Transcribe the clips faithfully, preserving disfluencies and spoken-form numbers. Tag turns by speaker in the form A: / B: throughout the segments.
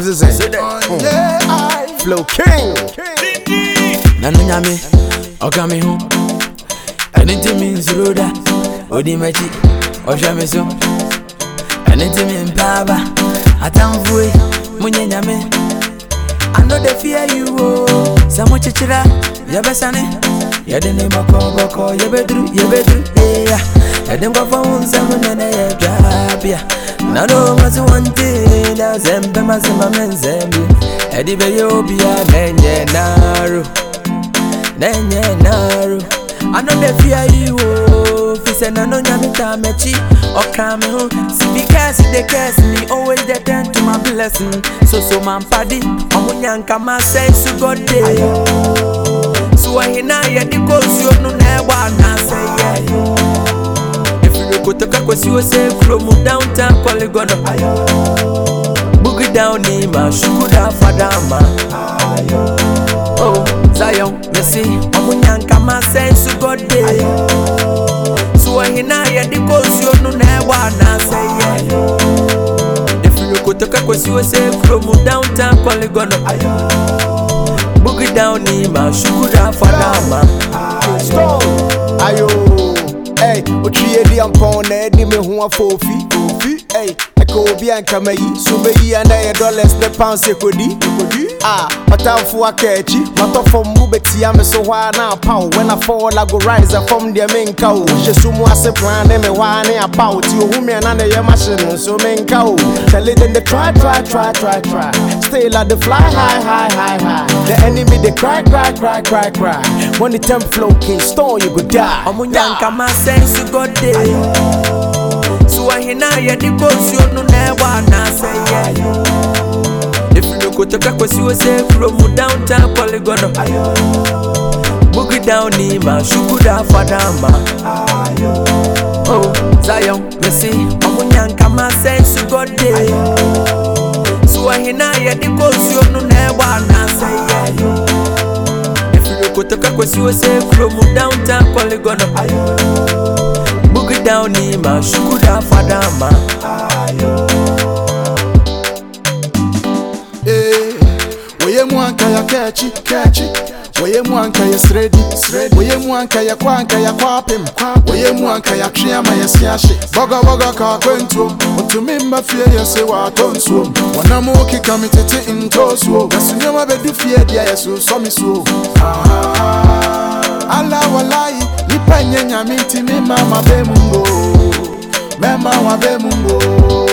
A: is it? Flow King.
B: Nanu nyame, oka me ho. Anything means roda. Odi machi, osha me so. Anything mean baba. Atamfue, munye nyame. I know they fear you, oh. Samo chichira, yabesane. Yadene mako bako, yabedru, yabedru, yeah. Yadem kwa phone, samo nene yabia. Nano mazi wanti, da zembe mazima menzembi. Edi be yobia, nenye naru, nenye naru. I know they fear you, oh. Fise nano nyamita mechi, okame ho. See because they curse me, always they turn to my blessing. So so man paddy, omunyanka ma say su God day. So I hina ya di kosi no na wa na say yeah. If you go to kwesi we say from downtown Polygono. Boogie down ni ma shukuda fadama. Oh Zion, me see omunyanka ma say su God day. So I hina ya di kosi no na wa na say yeah. Kotoka kwesi we say from downtown Polygono. Boogie down ni ma shukura fadama.
A: Ayo, hey, uchiye di ampone di me huwa fofi, fofi, hey. Eko obi anka meyi, so meyi anda ye dollars ne pounds ekodi, ekodi. Ah, matamfu akechi, matofo mbubeti ya me so hwa na pow. When I fall I go rise from the main cow. Shesumu ase plan me hwa ne about. Ti ohumi na na ye machine so main cow. Tell it then they try, try, try, try, try. Stay like the fly high, high, high, high. The enemy they cry, cry, cry, cry, cry. When the temp flow king stone you go die.
B: Omunyanka ma sense you go day. So I hina ya di kosi no na wa na say yeah. If you go to kwesi we say from downtown Polygono. Boogie down ni ma shukuda fadama. Oh Zion, me see omunyanka ma sense you go day. So I hina ya di kosi no na wa na say yeah. If you go to kwesi we say from downtown Polygono. Boogie down ni ma shukuda fadama.
C: Eh, oye mwanka ya kechi, kechi. Oye mwanka ya sredi, sredi. Oye mwanka ya kwanka ya kwapim, kwapim. Oye mwanka ya triyama ya siyashi. Boga boga ka kwento. Utumimba fie ya se wa tonso. Wanamu kika mitete intoso. Nasunyama bedu fie dia ya so somiso. Ala walai, nipa nyenya minti mi mama be mungo. Mema wa be mungo.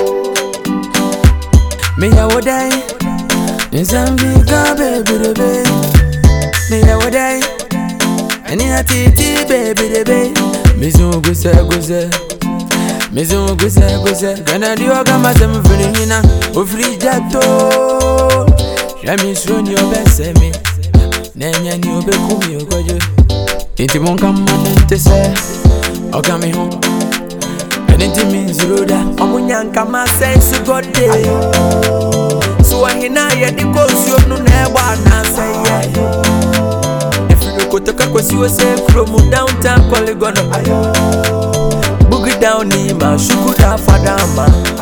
B: Me ya wodai, nizambi ka baby baby. Me ya wodai, ani hatiti baby baby. Mizu guse guse, mizu guse guse. Gana dioga mazem frinina, ofri jato. Jami shroni obese me, nenya ni obekumi ogoje. Inti monka manente se, oka me ho. Anything means roda. Omunyanka ma sense you God day. So I hina ya di kosi no na wa na say yeah. If you go to kwesi we say from downtown Polygono. Boogie down ni ma shukuda fadama.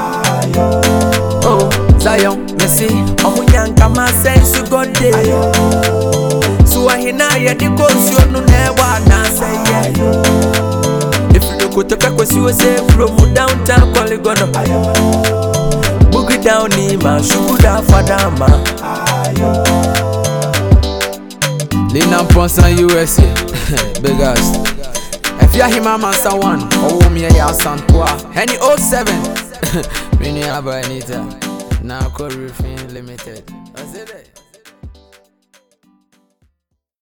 B: Oh Zion, me see omunyanka ma sense you God day. So I hina ya di kosi no na wa na say yeah. Kotoka kwesi we say from downtown Polygono. Boogie down ni ma shukuda fadama. Lina Ponsa U S A. Big ass. If you hear my man one, oh me ya Santua. Any oh seven. Me ni aba anita. Now Corey Limited. I said it.